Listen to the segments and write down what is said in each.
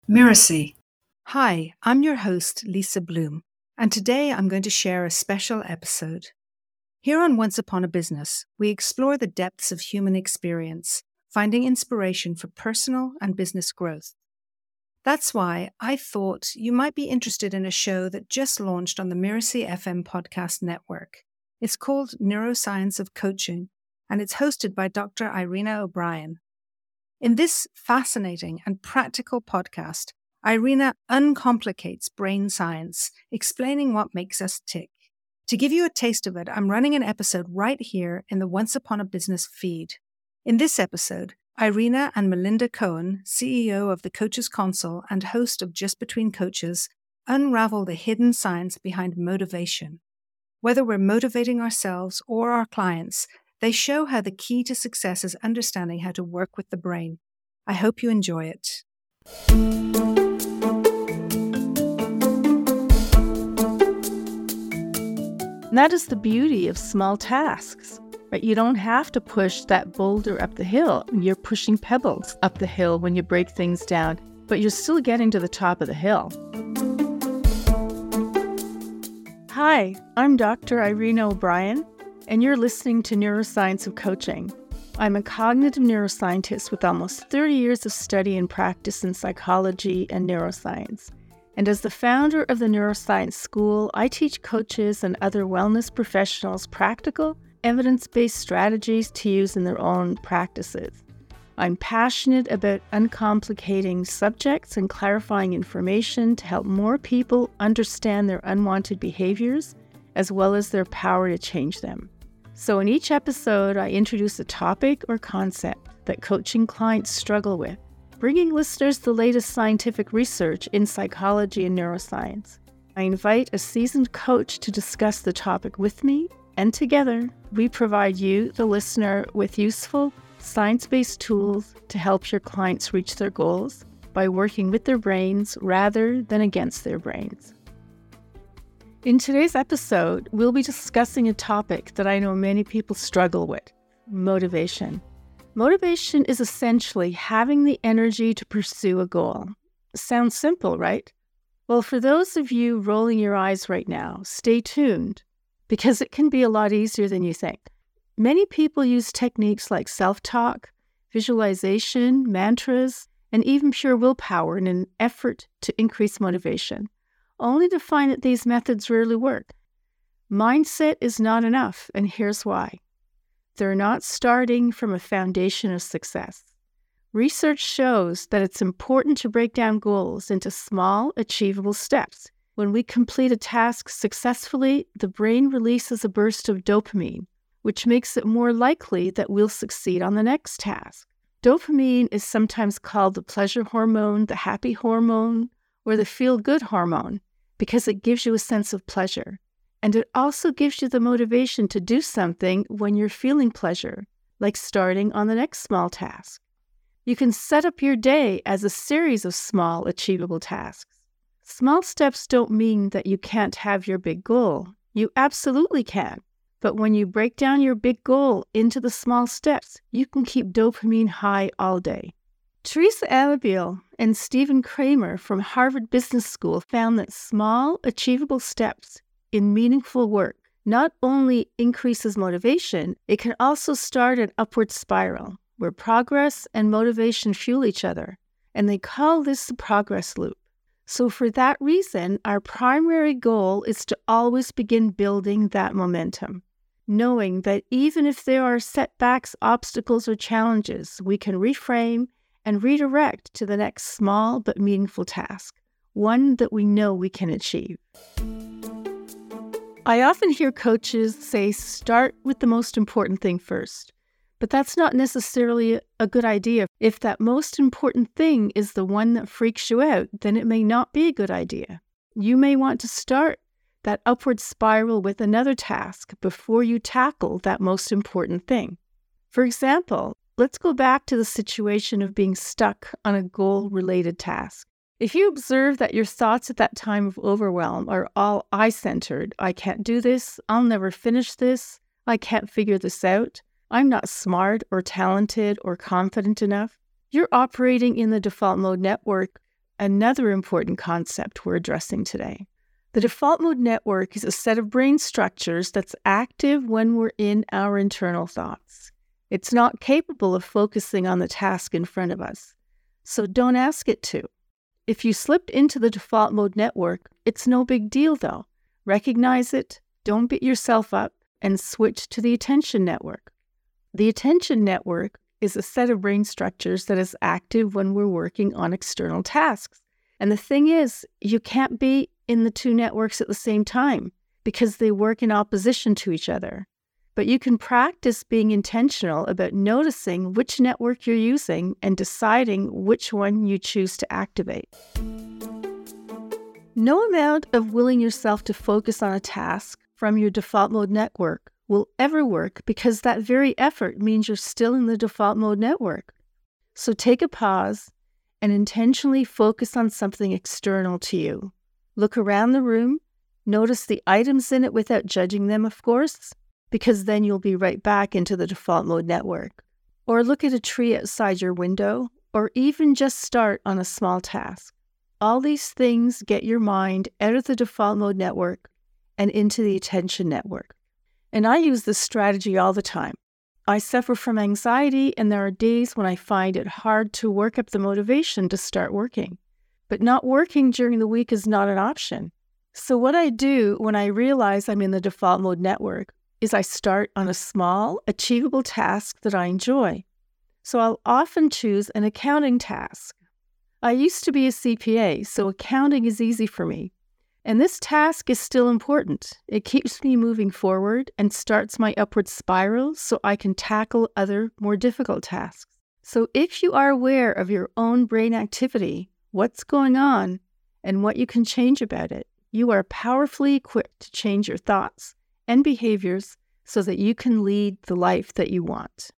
Miracy. Hi, I'm your host, Lisa Bloom, and today I'm going to share a special episode. Here on Once Upon a Business, we explore the depths of human experience, finding inspiration for personal and business growth. That's why I thought you might be interested in a show that just launched on the Miracy FM podcast network. It's called Neuroscience of Coaching, and it's hosted by Dr. Irina O'Brien. In this fascinating and practical podcast, Irina uncomplicates brain science, explaining what makes us tick. To give you a taste of it, I'm running an episode right here in the Once Upon a Business feed. In this episode, Irina and Melinda Cohen, CEO of the Coaches Console and host of Just Between Coaches, unravel the hidden science behind motivation. Whether we're motivating ourselves or our clients, they show how the key to success is understanding how to work with the brain. I hope you enjoy it. And that is the beauty of small tasks, right? You don't have to push that boulder up the hill. You're pushing pebbles up the hill when you break things down, but you're still getting to the top of the hill. Hi, I'm Dr. Irina O'Brien, and you're listening to Neuroscience of Coaching. I'm a cognitive neuroscientist with almost 30 years of study and practice in psychology and neuroscience. And as the founder of the Neuroscience School, I teach coaches and other wellness professionals practical, evidence-based strategies to use in their own practices. I'm passionate about uncomplicating subjects and clarifying information to help more people understand their unwanted behaviors, as well as their power to change them. So in each episode, I introduce a topic or concept that coaching clients struggle with, bringing listeners the latest scientific research in psychology and neuroscience. I invite a seasoned coach to discuss the topic with me, and together, we provide you, the listener, with useful, science-based tools to help your clients reach their goals by working with their brains rather than against their brains. In today's episode, we'll be discussing a topic that I know many people struggle with: motivation. Motivation is essentially having the energy to pursue a goal. Sounds simple, right? Well, for those of you rolling your eyes right now, stay tuned, because it can be a lot easier than you think. Many people use techniques like self-talk, visualization, mantras, and even pure willpower in an effort to increase motivation, only to find that these methods rarely work. Mindset is not enough, and here's why. They're not starting from a foundation of success. Research shows that it's important to break down goals into small, achievable steps. When we complete a task successfully, the brain releases a burst of dopamine, which makes it more likely that we'll succeed on the next task. Dopamine is sometimes called the pleasure hormone, the happy hormone, or the feel-good hormone, because it gives you a sense of pleasure. And it also gives you the motivation to do something when you're feeling pleasure, like starting on the next small task. You can set up your day as a series of small, achievable tasks. Small steps don't mean that you can't have your big goal. You absolutely can. But when you break down your big goal into the small steps, you can keep dopamine high all day. Teresa Abiel and Stephen Kramer from Harvard Business School found that small, achievable steps in meaningful work not only increases motivation, it can also start an upward spiral where progress and motivation fuel each other, and they call this the progress loop. So for that reason, our primary goal is to always begin building that momentum, knowing that even if there are setbacks, obstacles, or challenges, we can reframe and redirect to the next small but meaningful task, one that we know we can achieve. I often hear coaches say, start with the most important thing first. But that's not necessarily a good idea. If that most important thing is the one that freaks you out, then it may not be a good idea. You may want to start that upward spiral with another task before you tackle that most important thing. For example, let's go back to the situation of being stuck on a goal-related task. If you observe that your thoughts at that time of overwhelm are all I-centered, I can't do this, I'll never finish this, I can't figure this out, I'm not smart or talented or confident enough, you're operating in the default mode network another important concept we're addressing today. The default mode network is a set of brain structures that's active when we're in our internal thoughts. It's not capable of focusing on the task in front of us, so don't ask it to. If you slipped into the default mode network, it's no big deal though. Recognize it, don't beat yourself up, and switch to the attention network. The attention network is a set of brain structures that is active when we're working on external tasks. And the thing is, you can't be in the two networks at the same time because they work in opposition to each other. But you can practice being intentional about noticing which network you're using and deciding which one you choose to activate. No amount of willing yourself to focus on a task from your default mode network will ever work because that very effort means you're still in the default mode network. So take a pause and intentionally focus on something external to you. Look around the room, notice the items in it without judging them, of course, because then you'll be right back into the default mode network. Or look at a tree outside your window, or even just start on a small task. All these things get your mind out of the default mode network and into the attention network. And I use this strategy all the time. I suffer from anxiety, and there are days when I find it hard to work up the motivation to start working. But not working during the week is not an option. So what I do when I realize I'm in the default mode network is I start on a small, achievable task that I enjoy. So I'll often choose an accounting task. I used to be a CPA, so accounting is easy for me. And this task is still important. It keeps me moving forward and starts my upward spiral so I can tackle other, more difficult tasks. So if you are aware of your own brain activity, what's going on, and what you can change about it, you are powerfully equipped to change your thoughts and behaviors so that you can lead the life that you want.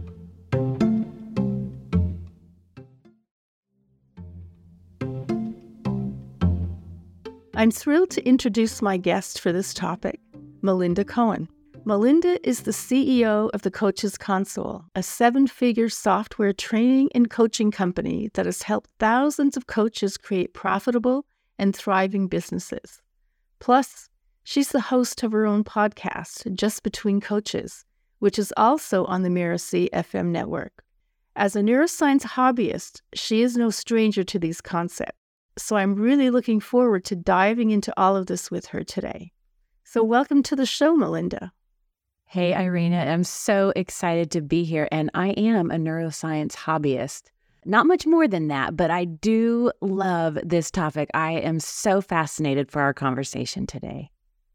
I'm thrilled to introduce my guest for this topic, Melinda Cohen. Melinda is the CEO of the Coaches Console, a 7-figure software training and coaching company that has helped thousands of coaches create profitable and thriving businesses. Plus, she's the host of her own podcast, Just Between Coaches, which is also on the Mirasee FM network. As a neuroscience hobbyist, she is no stranger to these concepts, so I'm really looking forward to diving into all of this with her today. So welcome to the show, Melinda. Hey, Irina, I'm so excited to be here, and I am a neuroscience hobbyist. Not much more than that, but I do love this topic. I am so fascinated for our conversation today.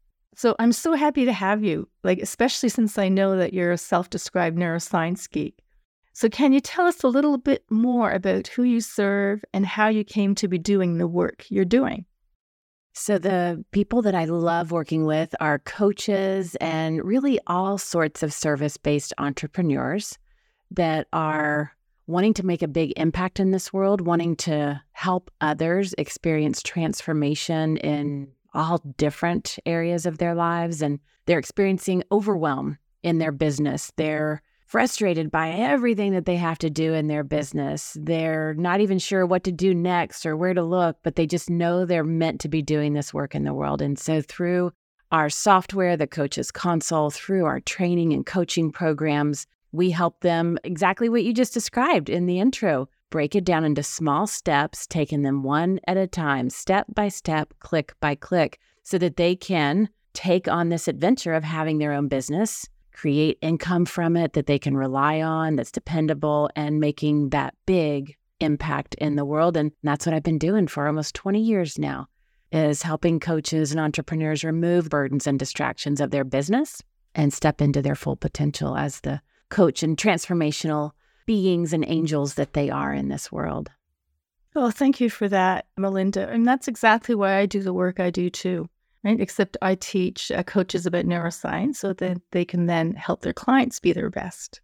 So I'm so happy to have you, especially since I know that you're a self-described neuroscience geek. So can you tell us a little bit more about who you serve and how you came to be doing the work you're doing? So the people that I love working with are coaches and really all sorts of service-based entrepreneurs that are wanting to make a big impact in this world, wanting to help others experience transformation in all different areas of their lives. And they're experiencing overwhelm in their business. They're frustrated by everything that they have to do in their business. They're not even sure what to do next or where to look, but they just know they're meant to be doing this work in the world. And so through our software, the Coaches Console, through our training and coaching programs, we help them exactly what you just described in the intro, break it down into small steps, taking them one at a time, step by step, click by click, so that they can take on this adventure of having their own business, create income from it that they can rely on, that's dependable, and making that big impact in the world. And that's what I've been doing for almost 20 years now, is helping coaches and entrepreneurs remove burdens and distractions of their business and step into their full potential as the coach and transformational beings and angels that they are in this world. Well, thank you for that, Melinda. And that's exactly why I do the work I do too. Right? Except I teach coaches about neuroscience so that they can then help their clients be their best.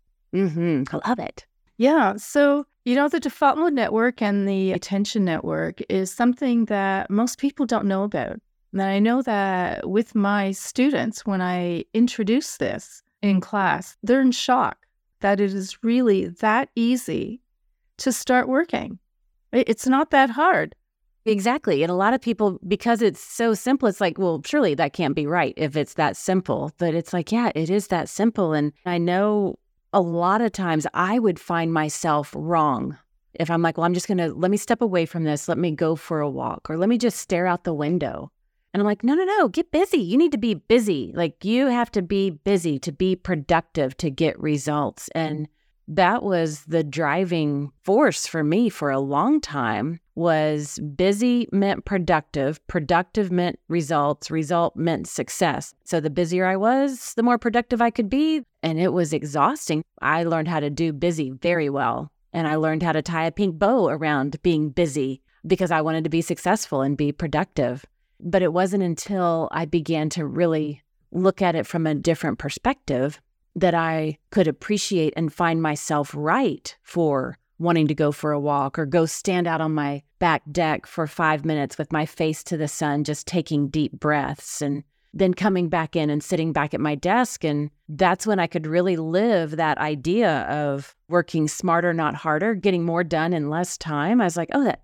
I love it. Yeah. So, the default mode network and the attention network is something that most people don't know about. And I know that with my students, when I introduce this in class, they're in shock that it is really that easy to start working. It's not that hard. Exactly. And a lot of people, because it's so simple, it's like, well, surely that can't be right if it's that simple. But it's like, yeah, it is that simple. And I know a lot of times I would find myself wrong if I'm like, well, I'm just going to, let me step away from this. Let me go for a walk, or let me just stare out the window. And I'm like, no, get busy. You need to be busy. Like, you have to be busy to be productive, to get results. And that was the driving force for me for a long time. Was busy meant productive, productive meant results, result meant success. So the busier I was, the more productive I could be. And it was exhausting. I learned how to do busy very well. And I learned how to tie a pink bow around being busy because I wanted to be successful and be productive. But it wasn't until I began to really look at it from a different perspective that I could appreciate and find myself right for wanting to go for a walk or go stand out on my back deck for 5 minutes with my face to the sun, just taking deep breaths, and then coming back in and sitting back at my desk. And that's when I could really live that idea of working smarter, not harder, getting more done in less time. I was like, oh,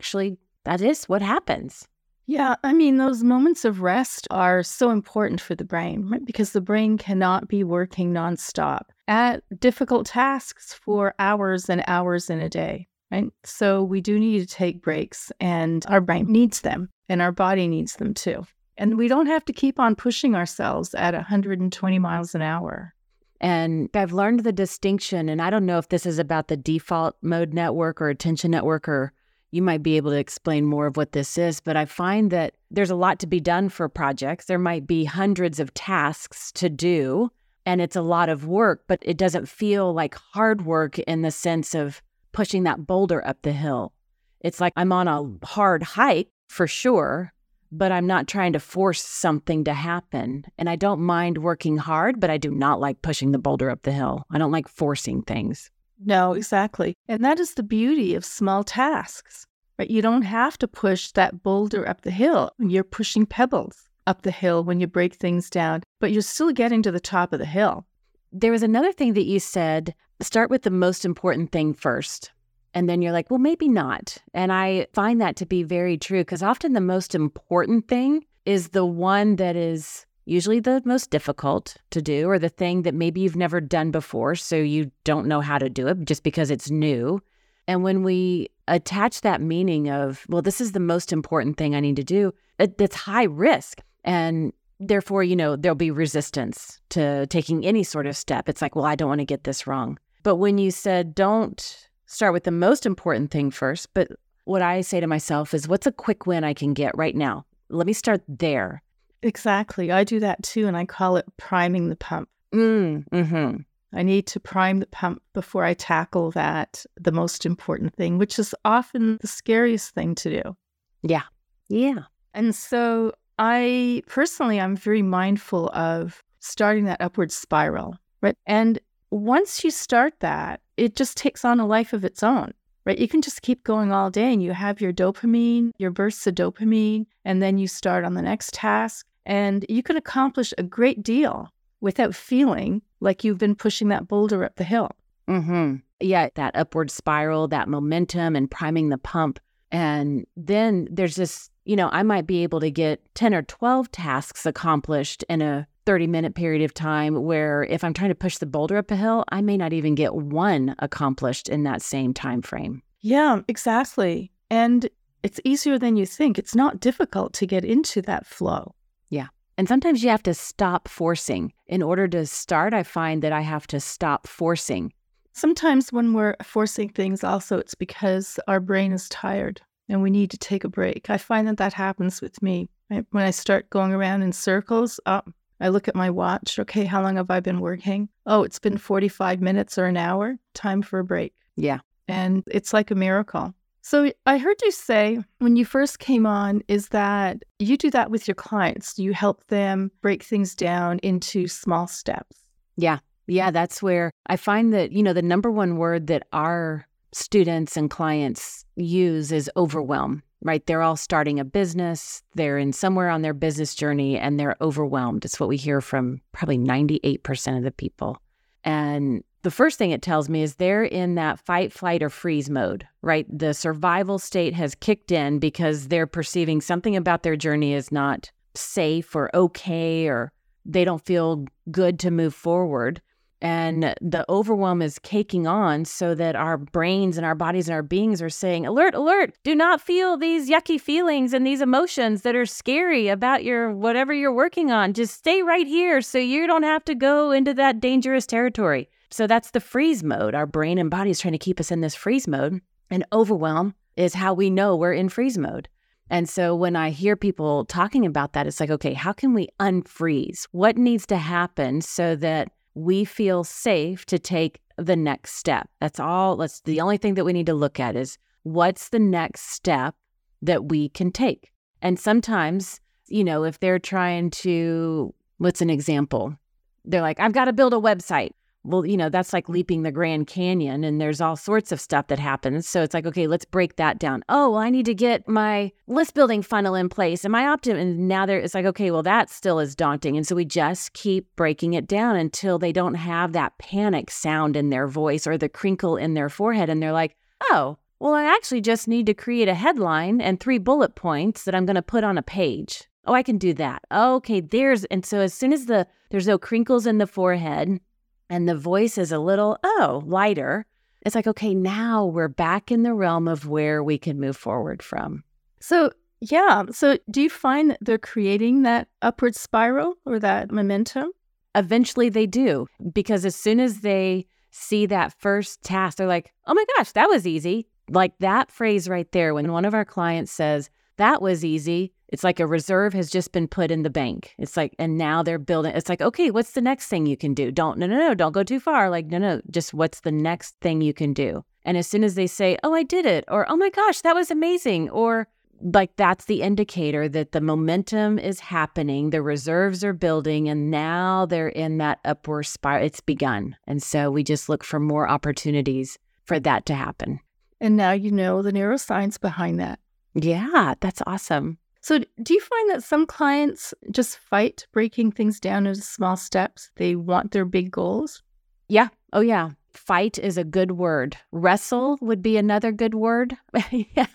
that is what happens. Yeah, I mean, those moments of rest are so important for the brain, right? Because the brain cannot be working nonstop at difficult tasks for hours and hours in a day, right? So we do need to take breaks, and our brain needs them, and our body needs them too. And we don't have to keep on pushing ourselves at 120 miles an hour. And I've learned the distinction, and I don't know if this is about the default mode network or attention network, or you might be able to explain more of what this is, but I find that there's a lot to be done for projects. There might be hundreds of tasks to do, and it's a lot of work, but it doesn't feel like hard work in the sense of pushing that boulder up the hill. It's like I'm on a hard hike for sure, but I'm not trying to force something to happen. And I don't mind working hard, but I do not like pushing the boulder up the hill. I don't like forcing things. No, exactly. And that is the beauty of small tasks, right? You don't have to push that boulder up the hill. You're pushing pebbles up the hill when you break things down, but you're still getting to the top of the hill. There was another thing that you said, start with the most important thing first. And then you're like, well, maybe not. And I find that to be very true, because often the most important thing is the one that is usually the most difficult to do, or the thing that maybe you've never done before, so you don't know how to do it just because it's new. And when we attach that meaning of, well, this is the most important thing I need to do, it's high risk. And therefore, there'll be resistance to taking any sort of step. It's like, well, I don't want to get this wrong. But when you said, don't start with the most important thing first, but what I say to myself is, what's a quick win I can get right now? Let me start there. Exactly. I do that too, and I call it priming the pump. Mm-hmm. I need to prime the pump before I tackle the most important thing, which is often the scariest thing to do. Yeah. And so I'm very mindful of starting that upward spiral, right? And once you start that, it just takes on a life of its own, right? You can just keep going all day, and you have your dopamine, your bursts of dopamine, and then you start on the next task. And you can accomplish a great deal without feeling like you've been pushing that boulder up the hill. Mm-hmm. Yeah, that upward spiral, that momentum, and priming the pump. And then there's this, I might be able to get 10 or 12 tasks accomplished in a 30-minute period of time, where if I'm trying to push the boulder up a hill, I may not even get one accomplished in that same time frame. Yeah, exactly. And it's easier than you think. It's not difficult to get into that flow. Yeah. And sometimes you have to stop forcing. In order to start, I find that I have to stop forcing. Sometimes when we're forcing things also, it's because our brain is tired and we need to take a break. I find that happens with me. Right? When I start going around in circles, I look at my watch. Okay, how long have I been working? Oh, it's been 45 minutes or an hour. Time for a break. Yeah. And it's like a miracle. So I heard you say when you first came on is that you do that with your clients. You help them break things down into small steps. Yeah. Yeah, that's where I find that, the number one word that our students and clients use is overwhelm, right? They're all starting a business. They're in somewhere on their business journey and they're overwhelmed. It's what we hear from probably 98% of the people. And the first thing it tells me is they're in that fight, flight, or freeze mode, right? The survival state has kicked in because they're perceiving something about their journey is not safe or okay, or they don't feel good to move forward. And the overwhelm is caking on so that our brains and our bodies and our beings are saying, alert, alert, do not feel these yucky feelings and these emotions that are scary about your whatever you're working on. Just stay right here so you don't have to go into that dangerous territory. So that's the freeze mode. Our brain and body is trying to keep us in this freeze mode. And overwhelm is how we know we're in freeze mode. And so when I hear people talking about that, it's like, okay, how can we unfreeze? What needs to happen so that we feel safe to take the next step? That's all. That's the only thing that we need to look at is what's the next step that we can take. And sometimes, if they're trying to, what's an example? They're like, I've got to build a website. Well, that's like leaping the Grand Canyon and there's all sorts of stuff that happens. So it's like, okay, let's break that down. Oh, well, I need to get my list building funnel in place and my and now it's like, okay, well, that still is daunting. And so we just keep breaking it down until they don't have that panic sound in their voice or the crinkle in their forehead. And they're like, oh, well, I actually just need to create a headline and 3 bullet points that I'm going to put on a page. Oh, I can do that. Okay, and so as soon as there's no crinkles in the forehead, and the voice is a little, lighter. It's like, okay, now we're back in the realm of where we can move forward from. So do you find that they're creating that upward spiral or that momentum? Eventually they do, because as soon as they see that first task, they're like, oh my gosh, that was easy. Like that phrase right there, when one of our clients says, that was easy, it's like a reserve has just been put in the bank. It's like, and now they're building. It's like, okay, what's the next thing you can do? Don't go too far. Like, no, just what's the next thing you can do? And as soon as they say, oh, I did it, or, oh my gosh, that was amazing, or like, that's the indicator that the momentum is happening, the reserves are building, and now they're in that upward spiral. It's begun. And so we just look for more opportunities for that to happen. And now you know the neuroscience behind that. Yeah, that's awesome. So do you find that some clients just fight breaking things down into small steps? They want their big goals? Yeah. Oh, yeah. Fight is a good word. Wrestle would be another good word. Yeah,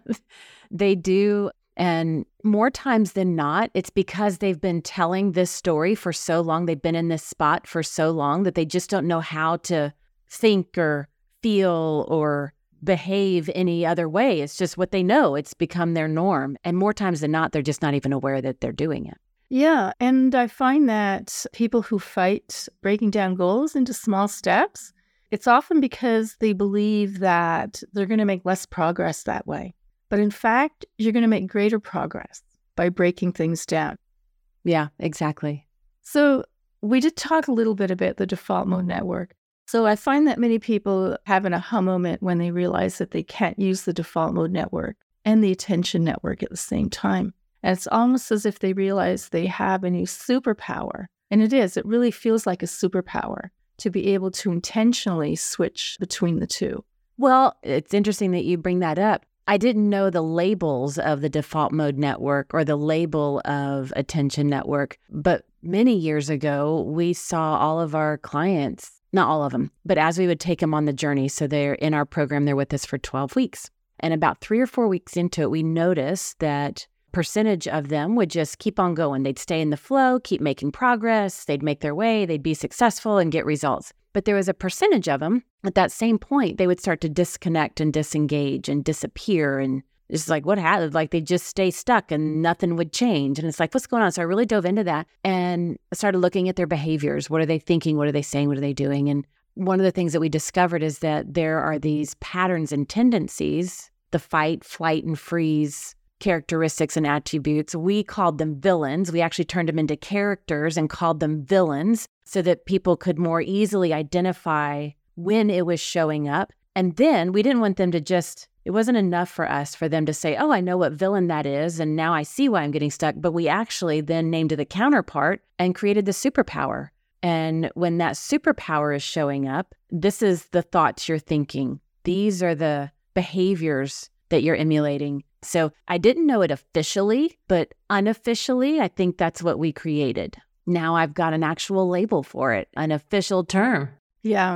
they do. And more times than not, it's because they've been telling this story for so long. They've been in this spot for so long that they just don't know how to think or feel or behave any other way. It's just what they know. It's become their norm. And more times than not, they're just not even aware that they're doing it. Yeah. And I find that people who fight breaking down goals into small steps, it's often because they believe that they're going to make less progress that way. But in fact, you're going to make greater progress by breaking things down. Yeah, exactly. So we did talk a little bit about the default mode network. So I find that many people have an aha moment when they realize that they can't use the default mode network and the attention network at the same time. And it's almost as if they realize they have a new superpower. And it really feels like a superpower to be able to intentionally switch between the two. Well, it's interesting that you bring that up. I didn't know the labels of the default mode network or the label of attention network, but many years ago, we saw all of our clients, not all of them, but as we would take them on the journey, so they're in our program, they're with us for 12 weeks. And about 3 or 4 weeks into it, we noticed that percentage of them would just keep on going. They'd stay in the flow, keep making progress, they'd make their way, they'd be successful and get results. But there was a percentage of them at that same point, they would start to disconnect and disengage and disappear. And it's like, what happened? Like they just stay stuck and nothing would change. And it's like, what's going on? So I really dove into that and started looking at their behaviors. What are they thinking? What are they saying? What are they doing? And one of the things that we discovered is that there are these patterns and tendencies, the fight, flight, and freeze characteristics and attributes. We called them villains. We actually turned them into characters and called them villains so that people could more easily identify when it was showing up. And then we didn't want them to it wasn't enough for us for them to say, oh, I know what villain that is, and now I see why I'm getting stuck. But we actually then named the counterpart and created the superpower. And when that superpower is showing up, this is the thoughts you're thinking. These are the behaviors that you're emulating. So I didn't know it officially, but unofficially, I think that's what we created. Now I've got an actual label for it, an official term. Yeah.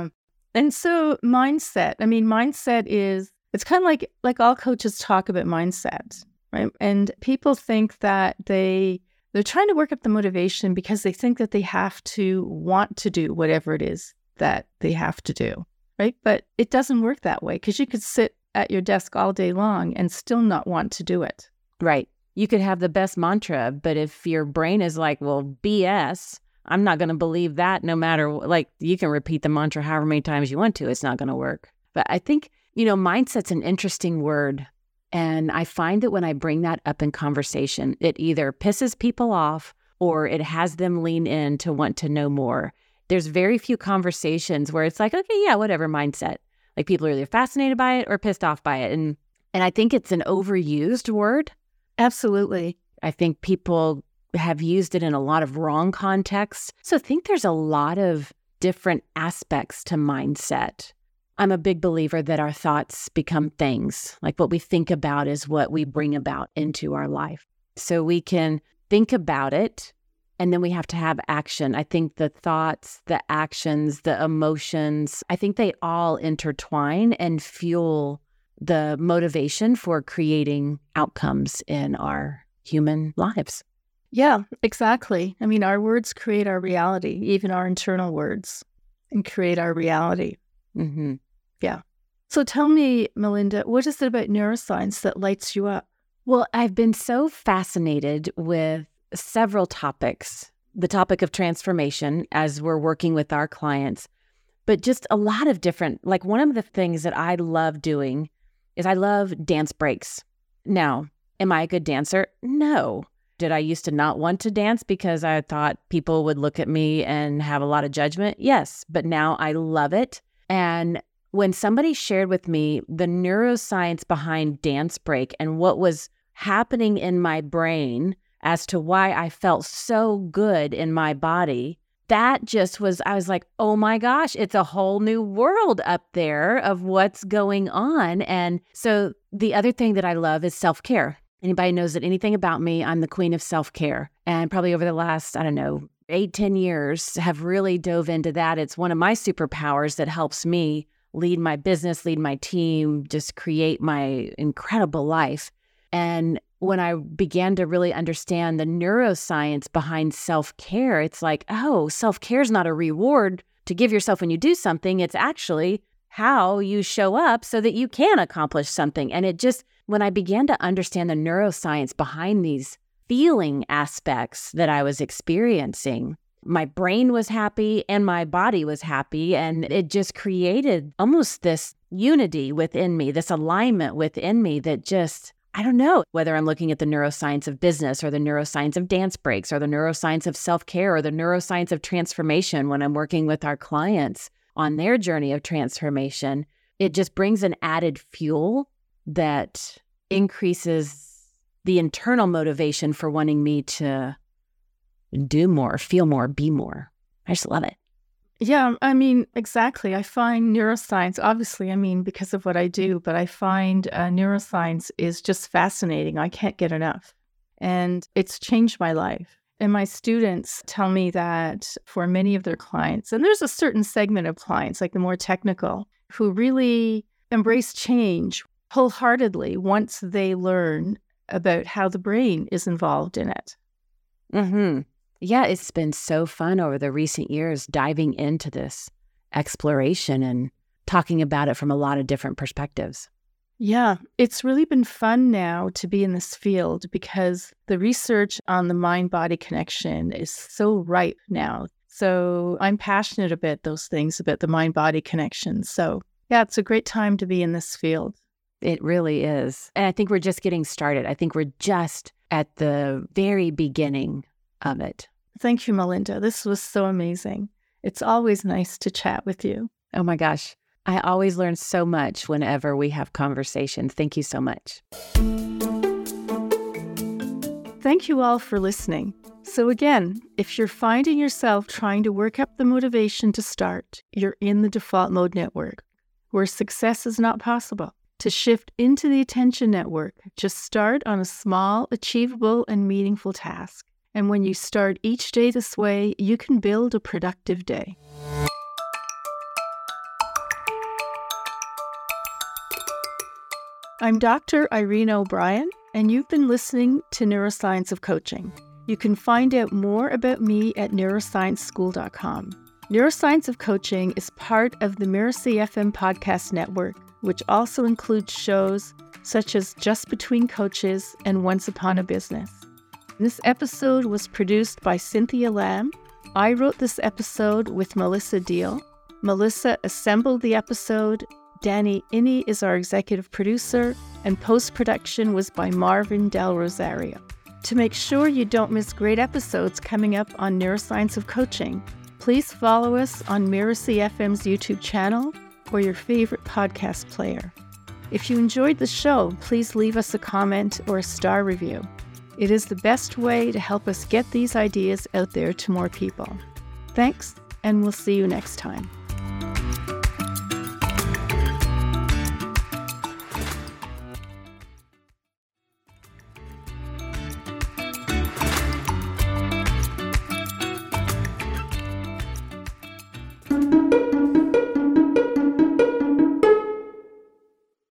And so mindset is, it's kind of like all coaches talk about mindset, right? And people think that they're trying to work up the motivation because they think that they have to want to do whatever it is that they have to do, right? But it doesn't work that way, because you could sit at your desk all day long and still not want to do it. Right. You could have the best mantra, but if your brain is like, well, BS, I'm not going to believe that, no matter, like, you can repeat the mantra however many times you want to, it's not going to work. But I think, mindset's an interesting word. And I find that when I bring that up in conversation, it either pisses people off or it has them lean in to want to know more. There's very few conversations where it's like, okay, yeah, whatever, mindset. Like, people are either fascinated by it or pissed off by it. And I think it's an overused word. Absolutely. I think people have used it in a lot of wrong contexts. So I think there's a lot of different aspects to mindset. I'm a big believer that our thoughts become things. Like, what we think about is what we bring about into our life. So we can think about it, and then we have to have action. I think the thoughts, the actions, the emotions, I think they all intertwine and fuel the motivation for creating outcomes in our human lives. Yeah, exactly. Our words create our reality, even our internal words, and create our reality. Mm-hmm. Yeah. So tell me, Melinda, what is it about neuroscience that lights you up? Well, I've been so fascinated with several topics. The topic of transformation as we're working with our clients, but just a lot of different, like, one of the things that I love doing is I love dance breaks. Now, am I a good dancer? No. Did I used to not want to dance because I thought people would look at me and have a lot of judgment? Yes, but now I love it. And when somebody shared with me the neuroscience behind dance break and what was happening in my brain as to why I felt so good in my body, that just was, I was like, oh my gosh, it's a whole new world up there of what's going on. And so the other thing that I love is self-care. Anybody knows that anything about me, I'm the queen of self-care. And probably over the last, 8-10 years have really dove into that. It's one of my superpowers that helps me lead my business, lead my team, just create my incredible life. And when I began to really understand the neuroscience behind self-care, it's like, oh, self-care is not a reward to give yourself when you do something. It's actually how you show up so that you can accomplish something. And it just, when I began to understand the neuroscience behind these feeling aspects that I was experiencing, my brain was happy and my body was happy. And it just created almost this unity within me, this alignment within me that just, I don't know, whether I'm looking at the neuroscience of business or the neuroscience of dance breaks or the neuroscience of self-care or the neuroscience of transformation when I'm working with our clients on their journey of transformation, it just brings an added fuel that increases the internal motivation for wanting me to do more, feel more, be more. I just love it. Yeah, exactly. I find neuroscience, obviously, because of what I do, but I find neuroscience is just fascinating. I can't get enough. And it's changed my life. And my students tell me that for many of their clients, and there's a certain segment of clients, like the more technical, who really embrace change wholeheartedly once they learn about how the brain is involved in it. Mm-hmm. Yeah, it's been so fun over the recent years diving into this exploration and talking about it from a lot of different perspectives. Yeah, it's really been fun now to be in this field because the research on the mind-body connection is so ripe now. So I'm passionate about those things, about the mind-body connection. So yeah, it's a great time to be in this field. It really is. And I think we're just getting started. I think we're just at the very beginning of it. Thank you, Melinda. This was so amazing. It's always nice to chat with you. Oh my gosh. I always learn so much whenever we have conversations. Thank you so much. Thank you all for listening. So again, if you're finding yourself trying to work up the motivation to start, you're in the default mode network, where success is not possible. To shift into the attention network, just start on a small, achievable, and meaningful task. And when you start each day this way, you can build a productive day. I'm Dr. Irene O'Brien, and you've been listening to Neuroscience of Coaching. You can find out more about me at neuroscienceschool.com. Neuroscience of Coaching is part of the Mirasee FM podcast network, which also includes shows such as Just Between Coaches and Once Upon a Business. This episode was produced by Cynthia Lamb. I wrote this episode with Melissa Deal. Melissa assembled the episode. Danny Inney is our executive producer, and post-production was by Marvin Del Rosario. To make sure you don't miss great episodes coming up on Neuroscience of Coaching, please follow us on Mirasee FM's YouTube channel or your favorite podcast player. If you enjoyed the show, please leave us a comment or a star review. It is the best way to help us get these ideas out there to more people. Thanks, and we'll see you next time.